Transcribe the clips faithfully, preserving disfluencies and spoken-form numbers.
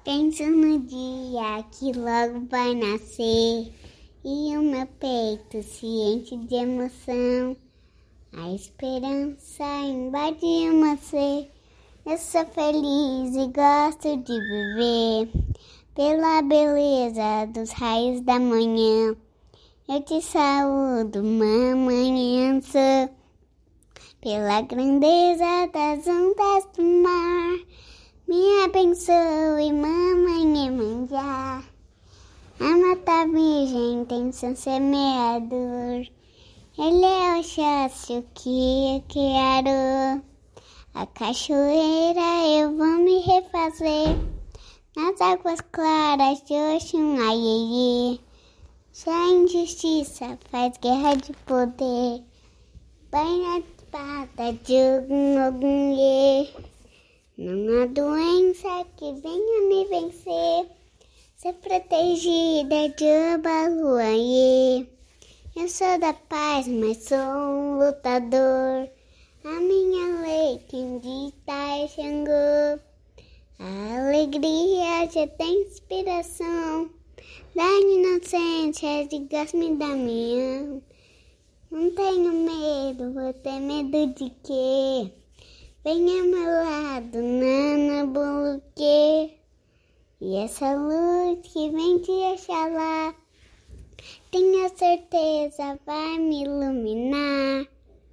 Penso no dia que logo vai nascer e o meu peito se enche de emoção. A esperança invade o meu ser. Eu sou feliz e gosto de viver pela beleza dos raios da manhã. Eu te saúdo, mamãe Ança, pela grandeza das ondas do mar. Me abençoe, mamãe Iemanjá. A mata virgem tem seu semeador. Ele é o Oxóssi que eu quero. A cachoeira eu vou me refazer nas águas claras de Oxum, aiê. Se a injustiça faz guerra de poder, vai na espada de Ogum, Ogum, iê. Não há doença que venha me vencer, ser protegida de Oba, iê. Eu sou da paz, mas sou um lutador. A minha lei quem dita é Xangô. A alegria já tem inspiração da inocência de Gosme da minha. Não tenho medo, vou ter medo de quê? Vem ao meu lado, Nana Buluquê. E essa luz que vem de Oxalá, tenho certeza vai me iluminar.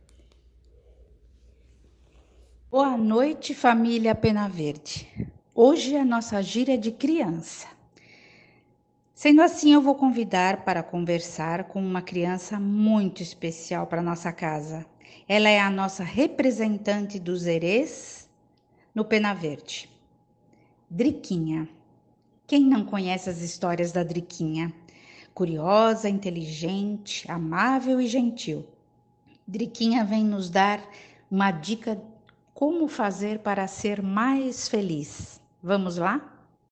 Boa noite, família Pena Verde. Hoje a nossa gira é de criança. Sendo assim, eu vou convidar para conversar com uma criança muito especial para nossa casa. Ela é a nossa representante dos herês no Pena Verde. Driquinha. Quem não conhece as histórias da Driquinha? Curiosa, inteligente, amável e gentil. Driquinha vem nos dar uma dica como fazer para ser mais feliz. Vamos lá?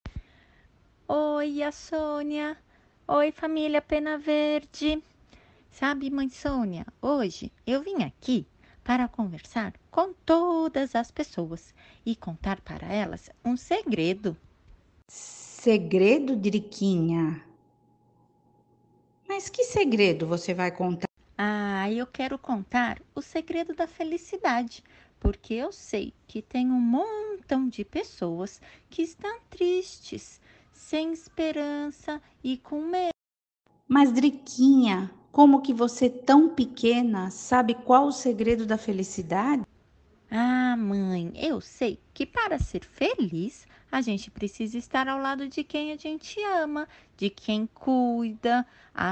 Oi, a Sônia. Oi, família Pena Verde. Sabe, mãe Sônia, hoje eu vim aqui para conversar com todas as pessoas e contar para elas um segredo. Segredo, Driquinha? Mas que segredo você vai contar? Ah, eu quero contar o segredo da felicidade, porque eu sei que tem um montão de pessoas que estão tristes, sem esperança e com medo. Mas, Driquinha, como que você tão pequena sabe qual o segredo da felicidade? Ah, mãe, eu sei que para ser feliz, a gente precisa estar ao lado de quem a gente ama, de quem cuida,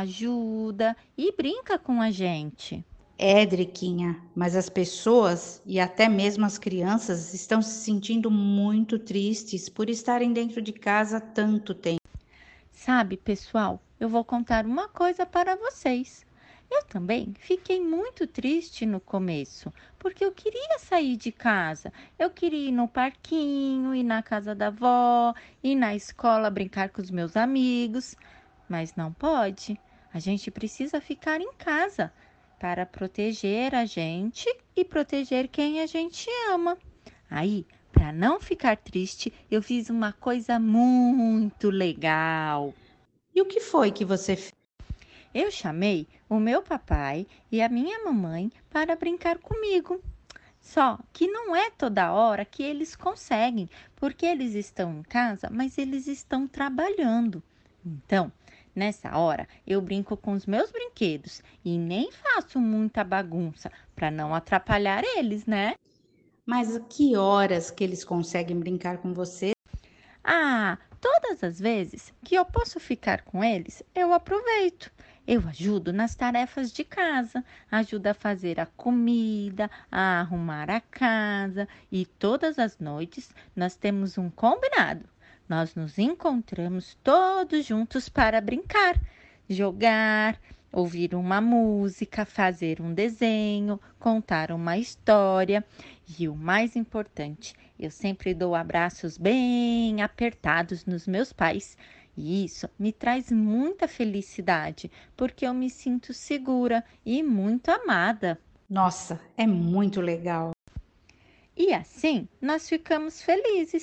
ajuda e brinca com a gente. É, Driquinha, mas as pessoas e até mesmo as crianças estão se sentindo muito tristes por estarem dentro de casa tanto tempo. Sabe, pessoal, eu vou contar uma coisa para vocês. Eu também fiquei muito triste no começo, porque eu queria sair de casa. Eu queria ir no parquinho, ir na casa da avó, ir na escola brincar com os meus amigos, mas não pode. A gente precisa ficar em casa para proteger a gente e proteger quem a gente ama. Aí, para não ficar triste, eu fiz uma coisa muito legal. E o que foi que você fez? Eu chamei o meu papai e a minha mamãe para brincar comigo. Só que não é toda hora que eles conseguem, porque eles estão em casa, mas eles estão trabalhando. Então, nessa hora, eu brinco com os meus brinquedos e nem faço muita bagunça para não atrapalhar eles, né? Mas a que horas que eles conseguem brincar com você? Ah, todas as vezes que eu posso ficar com eles, eu aproveito. Eu ajudo nas tarefas de casa, ajudo a fazer a comida, a arrumar a casa e todas as noites nós temos um combinado. Nós nos encontramos todos juntos para brincar, jogar, ouvir uma música, fazer um desenho, contar uma história e o mais importante, eu sempre dou abraços bem apertados nos meus pais. E isso me traz muita felicidade, porque eu me sinto segura e muito amada. Nossa, é muito legal. E assim nós ficamos felizes,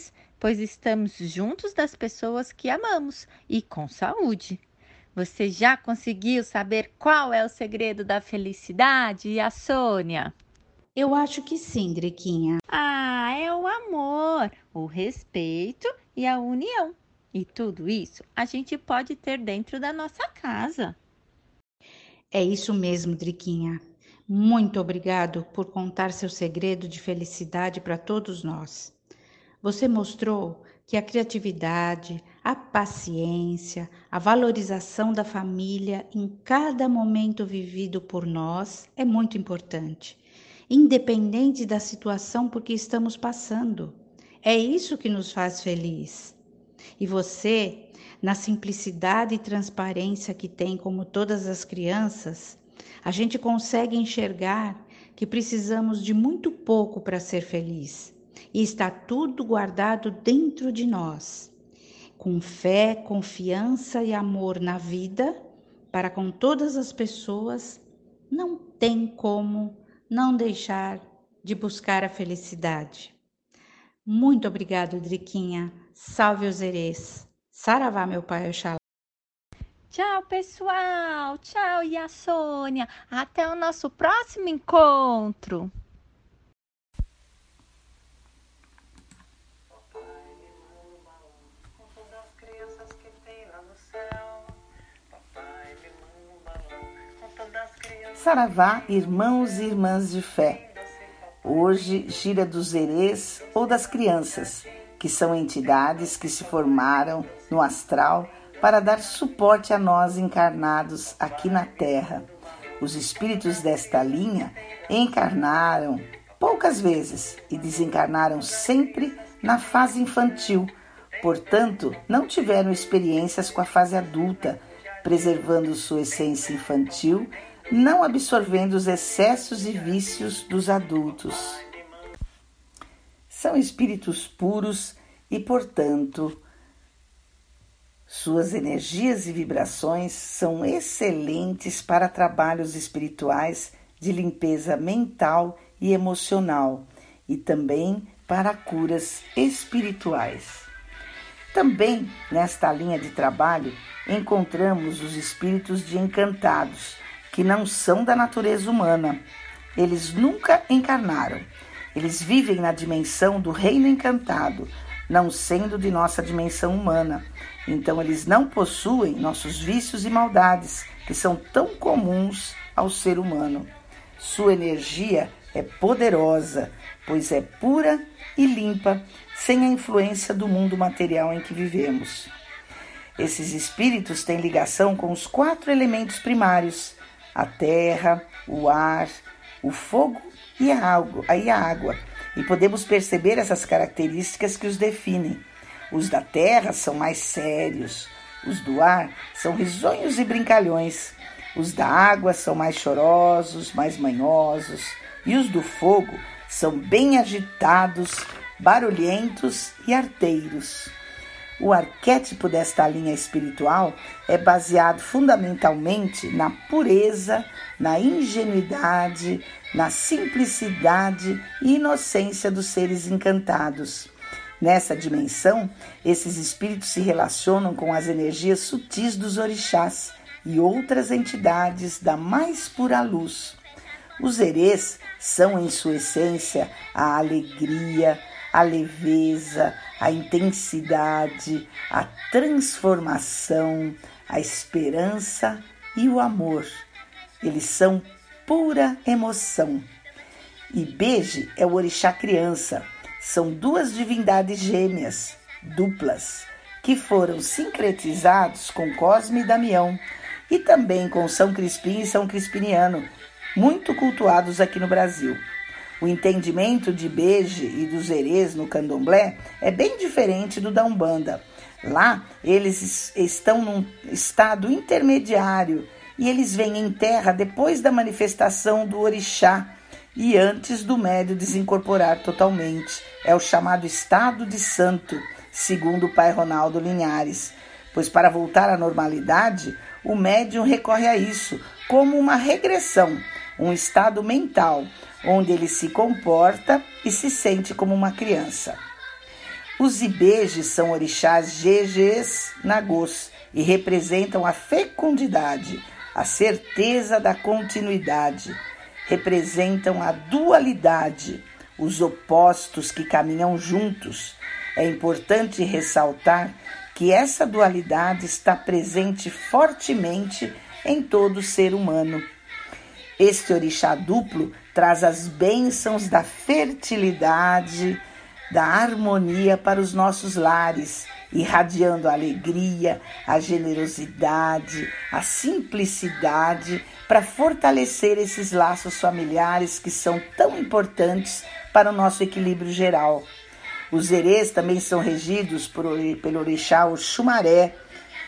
pois estamos juntos das pessoas que amamos e com saúde. Você já conseguiu saber qual é o segredo da felicidade, e a Sônia? Eu acho que sim, Driquinha. Ah, é o amor, o respeito e a união. E tudo isso a gente pode ter dentro da nossa casa. É isso mesmo, Driquinha. Muito obrigado por contar seu segredo de felicidade para todos nós. Você mostrou que a criatividade, a paciência, a valorização da família em cada momento vivido por nós é muito importante, independente da situação por que estamos passando. É isso que nos faz feliz. E você, na simplicidade e transparência que tem como todas as crianças, a gente consegue enxergar que precisamos de muito pouco para ser feliz. E está tudo guardado dentro de nós. Com fé, confiança e amor na vida, para com todas as pessoas, não tem como não deixar de buscar a felicidade. Muito obrigado, Driquinha. Salve os herês. Saravá, meu pai Oxalá. Tchau, pessoal. Tchau, e a Sônia. Até o nosso próximo encontro. Saravá, irmãos e irmãs de fé. Hoje, gira dos herês ou das crianças, que são entidades que se formaram no astral para dar suporte a nós encarnados aqui na Terra. Os espíritos desta linha encarnaram poucas vezes e desencarnaram sempre na fase infantil, portanto, não tiveram experiências com a fase adulta, preservando sua essência infantil, não absorvendo os excessos e vícios dos adultos. São espíritos puros e, portanto, suas energias e vibrações são excelentes para trabalhos espirituais de limpeza mental e emocional e também para curas espirituais. Também nesta linha de trabalho encontramos os espíritos de encantados, que não são da natureza humana. Eles nunca encarnaram. Eles vivem na dimensão do reino encantado, não sendo de nossa dimensão humana. Então eles não possuem nossos vícios e maldades, que são tão comuns ao ser humano. Sua energia é poderosa, pois é pura e limpa, sem a influência do mundo material em que vivemos. Esses espíritos têm ligação com os quatro elementos primários: a terra, o ar, o fogo e a água, e a água. E podemos perceber essas características que os definem. Os da terra são mais sérios, os do ar são risonhos e brincalhões, os da água são mais chorosos, mais manhosos, e os do fogo são bem agitados, barulhentos e arteiros. O arquétipo desta linha espiritual é baseado fundamentalmente na pureza, na ingenuidade, na simplicidade e inocência dos seres encantados. Nessa dimensão, esses espíritos se relacionam com as energias sutis dos orixás e outras entidades da mais pura luz. Os herês são, em sua essência, a alegria, a leveza, a intensidade, a transformação, a esperança e o amor. Eles são pura emoção. E Beje é o orixá criança. São duas divindades gêmeas, duplas, que foram sincretizados com Cosme e Damião e também com São Crispim e São Crispiniano, muito cultuados aqui no Brasil. O entendimento de Beje e dos herês no candomblé é bem diferente do da Umbanda. Lá, eles estão num estado intermediário e eles vêm em terra depois da manifestação do orixá e antes do médium desincorporar totalmente. É o chamado estado de santo, segundo o pai Ronaldo Linhares. Pois para voltar à normalidade, o médium recorre a isso como uma regressão, um estado mental, onde ele se comporta e se sente como uma criança. Os Ibejes são orixás Gegês Nagôs e representam a fecundidade, a certeza da continuidade. Representam a dualidade, os opostos que caminham juntos. É importante ressaltar que essa dualidade está presente fortemente em todo ser humano. Este orixá duplo traz as bênçãos da fertilidade, da harmonia para os nossos lares, irradiando a alegria, a generosidade, a simplicidade para fortalecer esses laços familiares que são tão importantes para o nosso equilíbrio geral. Os erês também são regidos por, pelo orixá Oxumaré,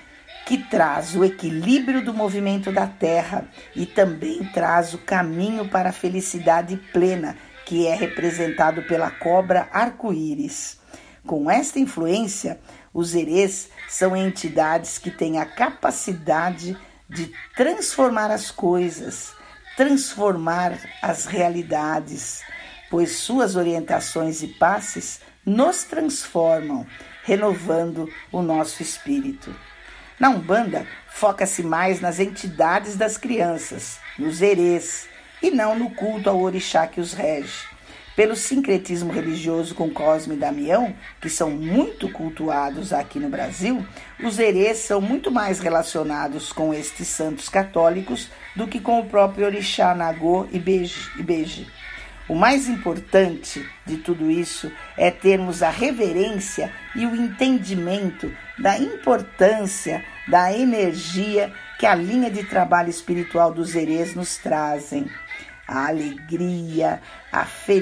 que traz o equilíbrio do movimento da terra e também traz o caminho para a felicidade plena, que é representado pela cobra arco-íris. Com esta influência, os erês são entidades que têm a capacidade de transformar as coisas, transformar as realidades, pois suas orientações e passes nos transformam, renovando o nosso espírito. Na Umbanda, foca-se mais nas entidades das crianças, nos erês, e não no culto ao orixá que os rege. Pelo sincretismo religioso com Cosme e Damião, que são muito cultuados aqui no Brasil, os erês são muito mais relacionados com estes santos católicos do que com o próprio orixá Nagô e Ibeje. O mais importante de tudo isso é termos a reverência e o entendimento da importância da energia que a linha de trabalho espiritual dos erês nos trazem. A alegria, a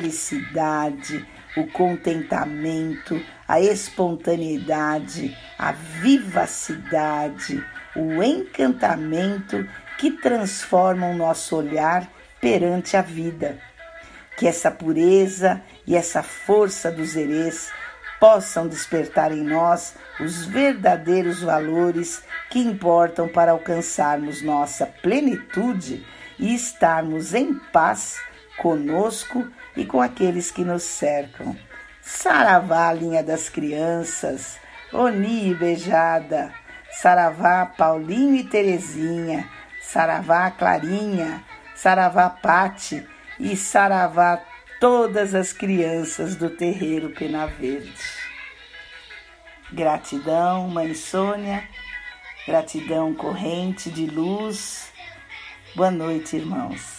felicidade, o contentamento, a espontaneidade, a vivacidade, o encantamento que transformam o nosso olhar perante a vida. Que essa pureza e essa força dos erês possam despertar em nós os verdadeiros valores que importam para alcançarmos nossa plenitude e estarmos em paz conosco e com aqueles que nos cercam. Saravá, linha das crianças, Oni e Beijada, Saravá, Paulinho e Terezinha, Saravá, Clarinha, Saravá, Pati e Saravá, todas as crianças do terreiro Pena Verde. Gratidão, Mãe Sônia, gratidão, corrente de luz. Boa noite, irmãos.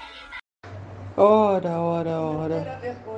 Ora, ora, ora.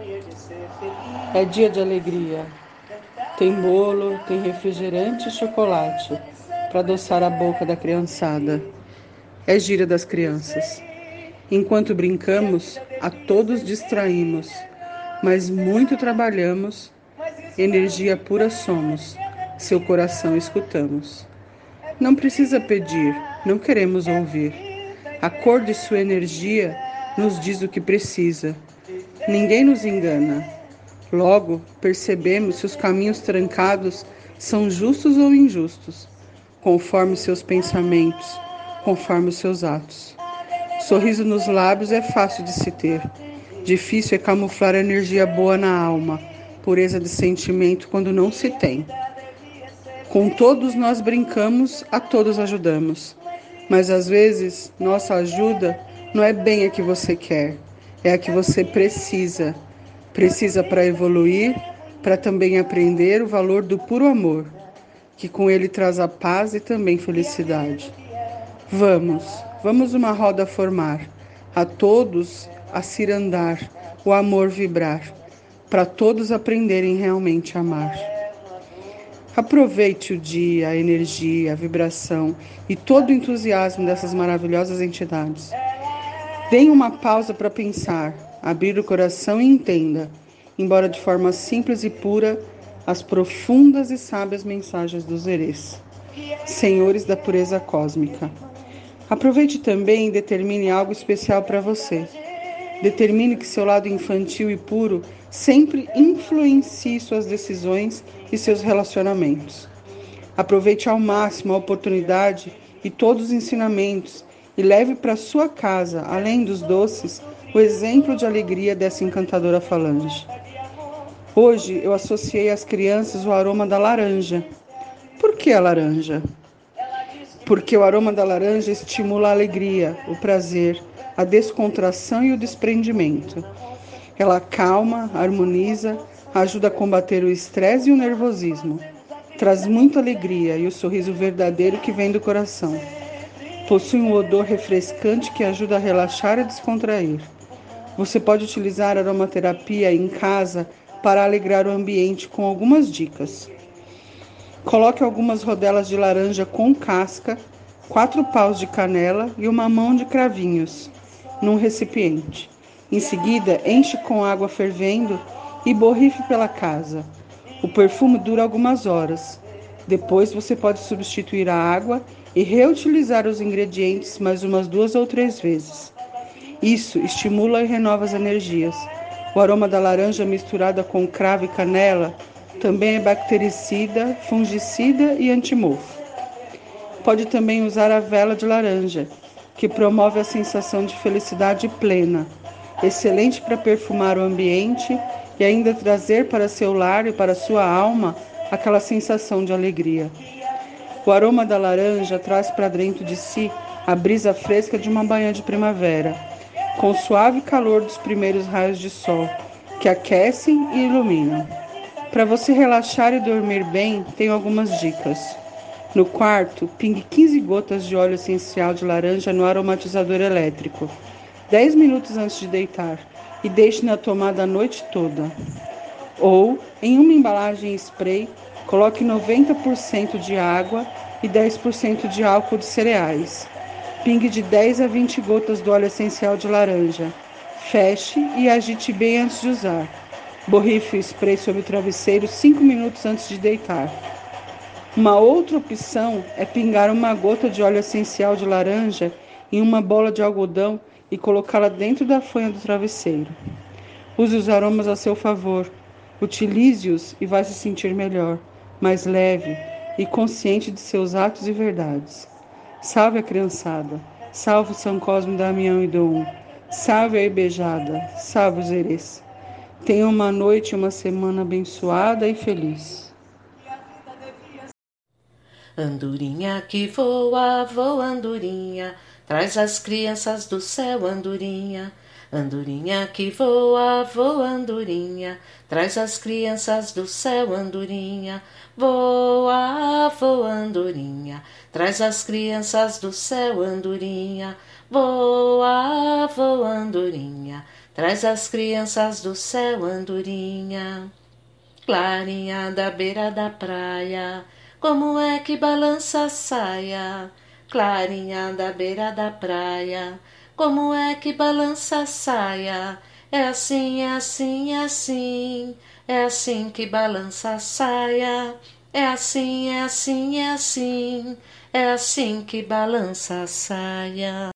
É dia de alegria. Tem bolo, tem refrigerante e chocolate para adoçar a boca da criançada. É gira das crianças. Enquanto brincamos, a todos distraímos, mas muito trabalhamos, energia pura somos, seu coração escutamos. Não precisa pedir, não queremos ouvir. A cor de sua energia nos diz o que precisa. Ninguém nos engana. Logo, percebemos se os caminhos trancados são justos ou injustos, conforme seus pensamentos, conforme os seus atos. Sorriso nos lábios é fácil de se ter. Difícil é camuflar a energia boa na alma, pureza de sentimento quando não se tem. Com todos nós brincamos, a todos ajudamos. Mas às vezes, nossa ajuda não é bem a que você quer, é a que você precisa. Precisa para evoluir, para também aprender o valor do puro amor, que com ele traz a paz e também felicidade. Vamos, vamos uma roda formar, a todos a cirandar, o amor vibrar, para todos aprenderem realmente a amar. Aproveite o dia, a energia, a vibração e todo o entusiasmo dessas maravilhosas entidades. Deem uma pausa para pensar, abrir o coração e entenda, embora de forma simples e pura, as profundas e sábias mensagens dos erês, senhores da pureza cósmica. Aproveite também e determine algo especial para você. Determine que seu lado infantil e puro sempre influencie suas decisões e seus relacionamentos. Aproveite ao máximo a oportunidade e todos os ensinamentos e leve para sua casa, além dos doces, o exemplo de alegria dessa encantadora falange. Hoje eu associei às crianças o aroma da laranja. Por que a laranja? Porque o aroma da laranja estimula a alegria, o prazer, a descontração e o desprendimento. Ela acalma, harmoniza, ajuda a combater o estresse e o nervosismo. Traz muita alegria e o sorriso verdadeiro que vem do coração. Possui um odor refrescante que ajuda a relaxar e descontrair. Você pode utilizar a aromaterapia em casa para alegrar o ambiente com algumas dicas. Coloque algumas rodelas de laranja com casca, quatro paus de canela e uma mão de cravinhos num recipiente. Em seguida, enche com água fervendo e borrife pela casa. O perfume dura algumas horas. Depois você pode substituir a água e reutilizar os ingredientes mais umas duas ou três vezes. Isso estimula e renova as energias. O aroma da laranja misturada com cravo e canela também é bactericida, fungicida e antimofo. Pode também usar a vela de laranja, que promove a sensação de felicidade plena. Excelente para perfumar o ambiente e ainda trazer para seu lar e para sua alma aquela sensação de alegria. O aroma da laranja traz para dentro de si a brisa fresca de uma manhã de primavera, com o suave calor dos primeiros raios de sol, que aquecem e iluminam. Para você relaxar e dormir bem, tenho algumas dicas. No quarto, pingue quinze gotas de óleo essencial de laranja no aromatizador elétrico, dez minutos antes de deitar, e deixe na tomada a noite toda. Ou, em uma embalagem spray, coloque noventa por cento de água e dez por cento de álcool de cereais. Pingue de dez a vinte gotas do óleo essencial de laranja. Feche e agite bem antes de usar. Borrife o spray sobre o travesseiro cinco minutos antes de deitar. Uma outra opção é pingar uma gota de óleo essencial de laranja em uma bola de algodão e colocá-la dentro da fronha do travesseiro. Use os aromas a seu favor. Utilize-os e vai se sentir melhor, mais leve e consciente de seus atos e verdades. Salve a criançada, salve São Cosme, Damião e Dom, salve a Ibejada, salve os Erês. Tenha uma noite e uma semana abençoada e feliz. Andorinha que voa, voa andorinha, traz as crianças do céu, andorinha. Andorinha que voa, voa andorinha, traz as crianças do céu, andorinha. Voa, voa andorinha, traz as crianças do céu, andorinha. Voa, voa andorinha, traz as crianças do céu, andorinha. Clarinha da beira da praia, como é que balança a saia? Clarinha da beira da praia, como é que balança a saia? É assim, é assim, é assim, é assim que balança a saia. É assim, é assim, é assim, é assim que balança a saia.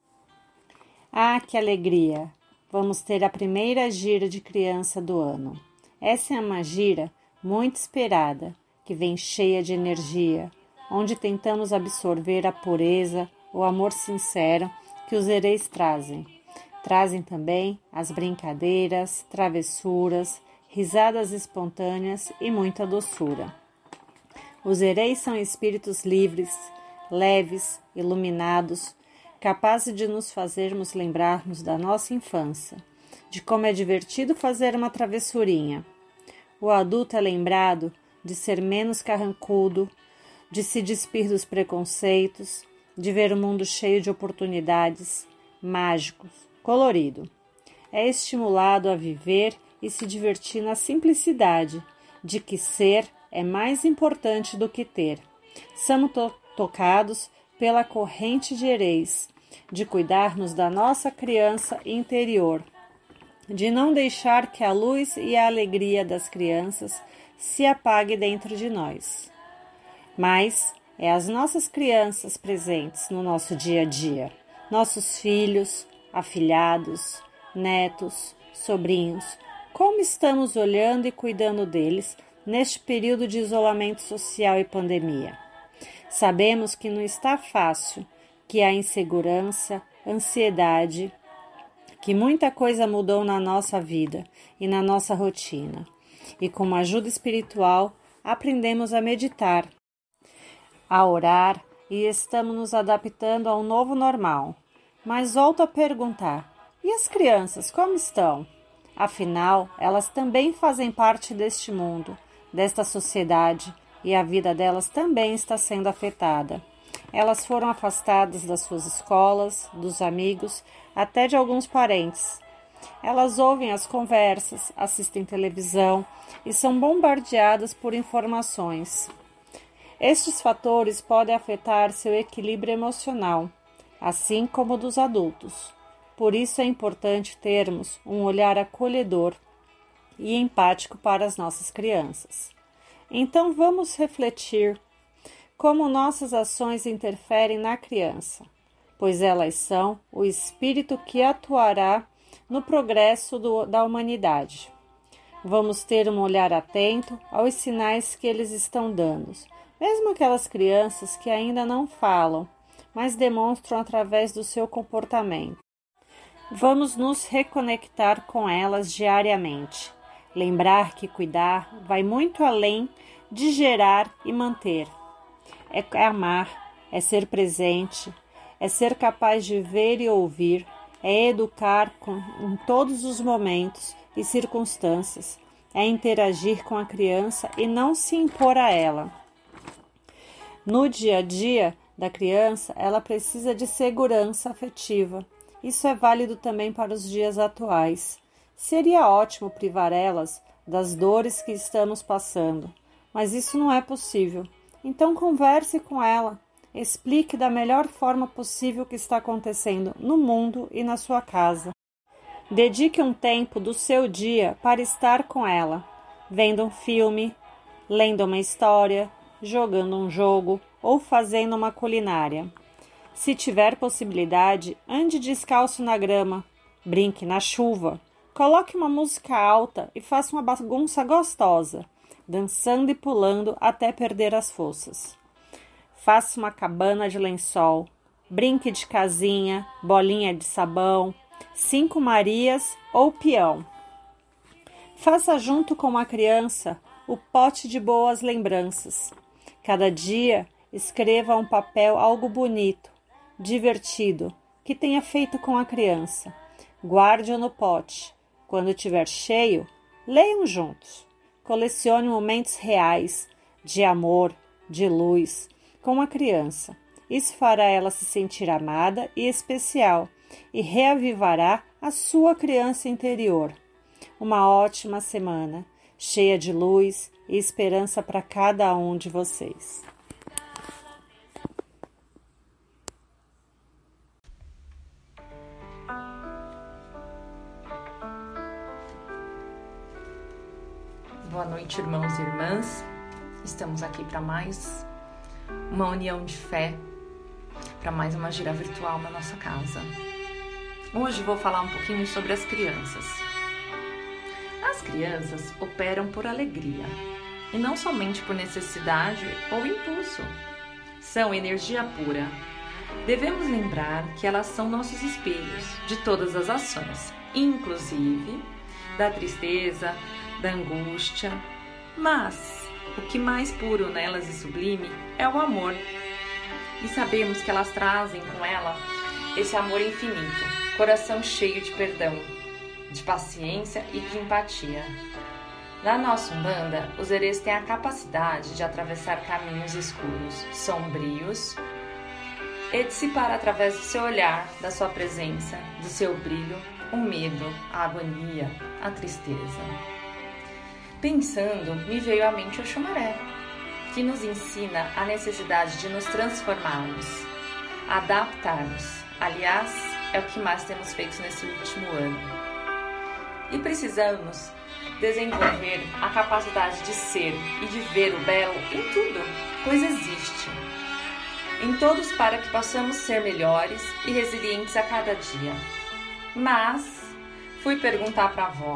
Ah, que alegria! Vamos ter a primeira gira de criança do ano. Essa é uma gira muito esperada, que vem cheia de energia, onde tentamos absorver a pureza, o amor sincero que os Erês trazem. Trazem também as brincadeiras, travessuras, risadas espontâneas e muita doçura. Os Erês são espíritos livres, leves, iluminados, capazes de nos fazermos lembrarmos da nossa infância, de como é divertido fazer uma travessurinha. O adulto é lembrado de ser menos carrancudo, de se despir dos preconceitos, de ver o mundo cheio de oportunidades, mágicos, colorido. É estimulado a viver e se divertir na simplicidade de que ser é mais importante do que ter. Somos to- tocados pela corrente de Erês, de cuidarmos da nossa criança interior, de não deixar que a luz e a alegria das crianças se apague dentro de nós. Mas é as nossas crianças presentes no nosso dia a dia, nossos filhos, afilhados, netos, sobrinhos, como estamos olhando e cuidando deles neste período de isolamento social e pandemia. Sabemos que não está fácil, que há insegurança, ansiedade, que muita coisa mudou na nossa vida e na nossa rotina. E com uma ajuda espiritual, aprendemos a meditar, a orar e estamos nos adaptando a um novo normal. Mas volto a perguntar, e as crianças, como estão? Afinal, elas também fazem parte deste mundo, desta sociedade, e a vida delas também está sendo afetada. Elas foram afastadas das suas escolas, dos amigos, até de alguns parentes. Elas ouvem as conversas, assistem televisão e são bombardeadas por informações. Estes fatores podem afetar seu equilíbrio emocional, assim como o dos adultos. Por isso é importante termos um olhar acolhedor e empático para as nossas crianças. Então vamos refletir como nossas ações interferem na criança, pois elas são o espírito que atuará no progresso do, da humanidade. Vamos ter um olhar atento aos sinais que eles estão dando, mesmo aquelas crianças que ainda não falam, mas demonstram através do seu comportamento. Vamos nos reconectar com elas diariamente. Lembrar que cuidar vai muito além de gerar e manter. É amar, é ser presente, é ser capaz de ver e ouvir, é educar com, em todos os momentos e circunstâncias, é interagir com a criança e não se impor a ela. No dia a dia da criança, ela precisa de segurança afetiva. Isso é válido também para os dias atuais. Seria ótimo privar elas das dores que estamos passando, mas isso não é possível. Então converse com ela, explique da melhor forma possível o que está acontecendo no mundo e na sua casa. Dedique um tempo do seu dia para estar com ela, vendo um filme, lendo uma história, jogando um jogo ou fazendo uma culinária. Se tiver possibilidade, ande descalço na grama, brinque na chuva, coloque uma música alta e faça uma bagunça gostosa, dançando e pulando até perder as forças. Faça uma cabana de lençol, brinque de casinha, bolinha de sabão, cinco Marias ou peão. Faça junto com a criança o pote de boas lembranças. Cada dia escreva um papel algo bonito, divertido, que tenha feito com a criança. Guarde-o no pote. Quando estiver cheio, leiam juntos. Colecione momentos reais de amor, de luz, com a criança. Isso fará ela se sentir amada e especial e reavivará a sua criança interior. Uma ótima semana, cheia de luz e esperança para cada um de vocês. Boa noite, irmãos e irmãs. Estamos aqui para mais uma união de fé, para mais uma gira virtual na nossa casa. Hoje vou falar um pouquinho sobre as crianças. As crianças operam por alegria, e não somente por necessidade ou impulso. São energia pura. Devemos lembrar que elas são nossos espelhos de todas as ações, inclusive da tristeza, da angústia, mas o que mais puro nelas e sublime é o amor. E sabemos que elas trazem com ela esse amor infinito, coração cheio de perdão, de paciência e de empatia. Na nossa Umbanda, os herês têm a capacidade de atravessar caminhos escuros, sombrios, e dissipar através do seu olhar, da sua presença, do seu brilho, o medo, a agonia, a tristeza. Pensando, me veio à mente o Xumaré, que nos ensina a necessidade de nos transformarmos, adaptarmos. Aliás, é o que mais temos feito nesse último ano. E precisamos desenvolver a capacidade de ser e de ver o belo em tudo, pois existe. Em todos, para que possamos ser melhores e resilientes a cada dia. Mas fui perguntar para a avó: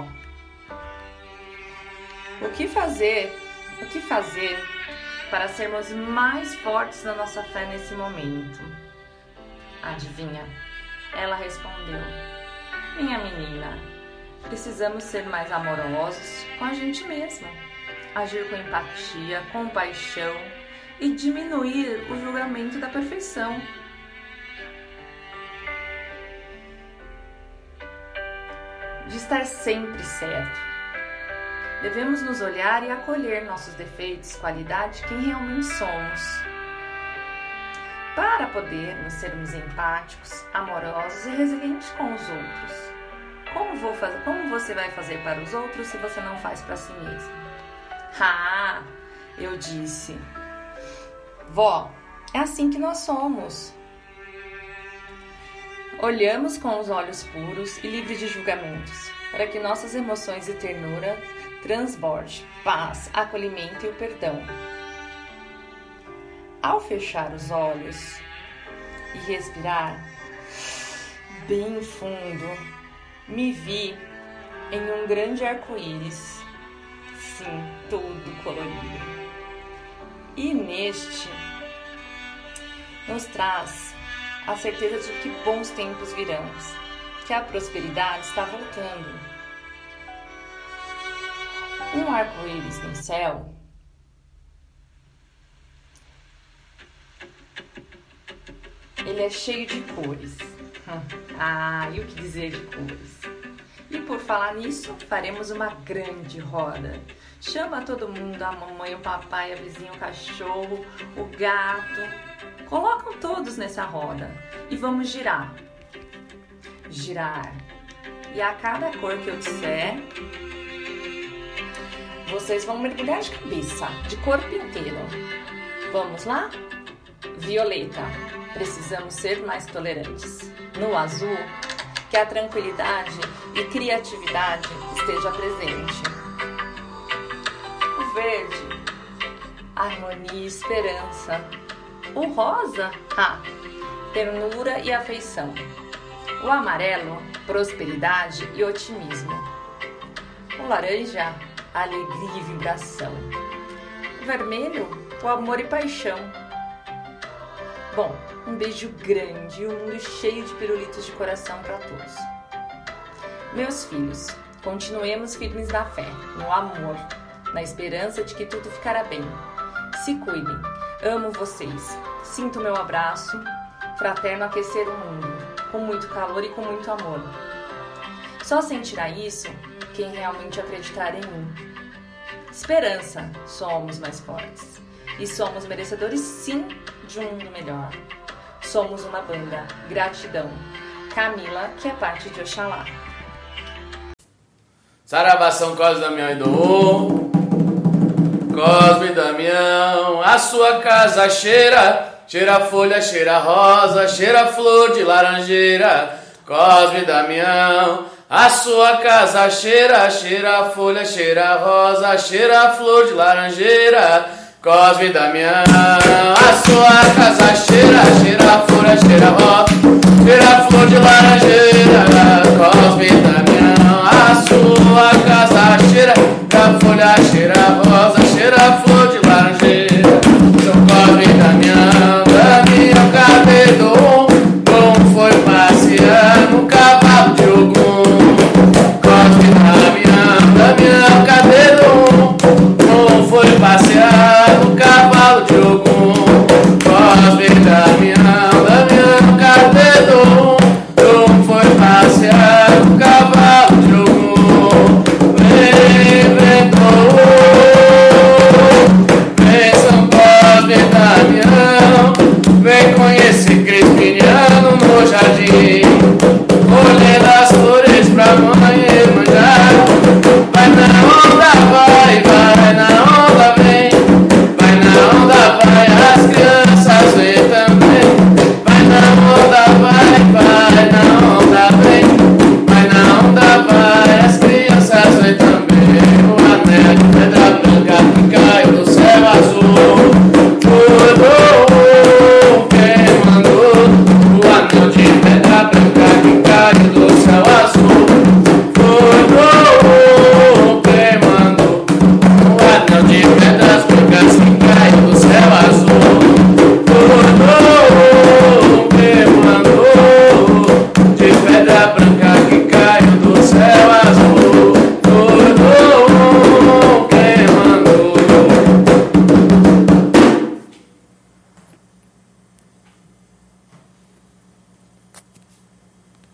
O que fazer, o que fazer para sermos mais fortes na nossa fé nesse momento? Adivinha? Ela respondeu: Minha menina, precisamos ser mais amorosos com a gente mesmo, agir com empatia, compaixão e diminuir o julgamento da perfeição. De estar sempre certo. Devemos nos olhar e acolher nossos defeitos, qualidade, quem realmente somos, para podermos sermos empáticos, amorosos e resilientes com os outros. Como, vou fazer, como você vai fazer para os outros se você não faz para si mesmo? Ah, eu disse. Vó, é assim que nós somos. Olhamos com os olhos puros e livres de julgamentos, para que nossas emoções e ternura transborde paz, acolhimento e o perdão. Ao fechar os olhos e respirar bem fundo, me vi em um grande arco-íris, sim, todo colorido. E neste nos traz a certeza de que bons tempos virão, que a prosperidade está voltando. Um arco-íris no céu ele é cheio de cores. Ah, e o que dizer de cores? E por falar nisso, faremos uma grande roda. Chama todo mundo, a mamãe, o papai, a vizinha, o cachorro, o gato. Colocam todos nessa roda e vamos girar. Girar. E a cada cor que eu disser, vocês vão mergulhar de cabeça, de corpo inteiro. Vamos lá? Violeta. Precisamos ser mais tolerantes. No azul, que a tranquilidade e criatividade esteja presente. O verde, harmonia e esperança. O rosa, ah, ternura e afeição. O amarelo, prosperidade e otimismo. O laranja, alegria e vibração. O vermelho, o amor e paixão. Bom, um beijo grande e um mundo cheio de pirulitos de coração para todos. Meus filhos, continuemos firmes na fé, no amor, na esperança de que tudo ficará bem. Se cuidem, amo vocês, sinto meu abraço, fraterno aquecer o mundo, com muito calor e com muito amor. Só sentirá isso quem realmente acreditar em mim. Esperança, somos mais fortes. E somos merecedores sim de um mundo melhor. Somos uma banda. Gratidão. Camila, que é parte de Oxalá. Saravá, São Cosme, Damião e Dom. Cosme e Damião, a sua casa cheira, cheira folha, cheira rosa, cheira flor de laranjeira. Cosme e Damião, a sua casa cheira, cheira folha, cheira rosa, cheira flor de laranjeira. Cosme e Damião, a sua casa cheira, cheira folha, cheira rosa, cheira flor de laranjeira. Cosme e Damião, a sua casa cheira, cheira folha, cheira rosa, cheira flor de laranjeira. São Cosme e Damião, Damião cadê Dom? Dom foi passear no cavalo de Ogum. Cosme e Damião, Damião cadê Dom? Dom foi passear no cavalo de Ogum. Cosme e Damião, Damião cadê Dom? Dom foi passear no cavalo de Ogum. Vem, vem, Dom, vem São Cosme e Damião, vem conhecer Crispiniano no jardim, colhendo as flores pra mãe Iemanjá. Vai na onda, vai, vai na onda, vem, vai na onda, vai, assim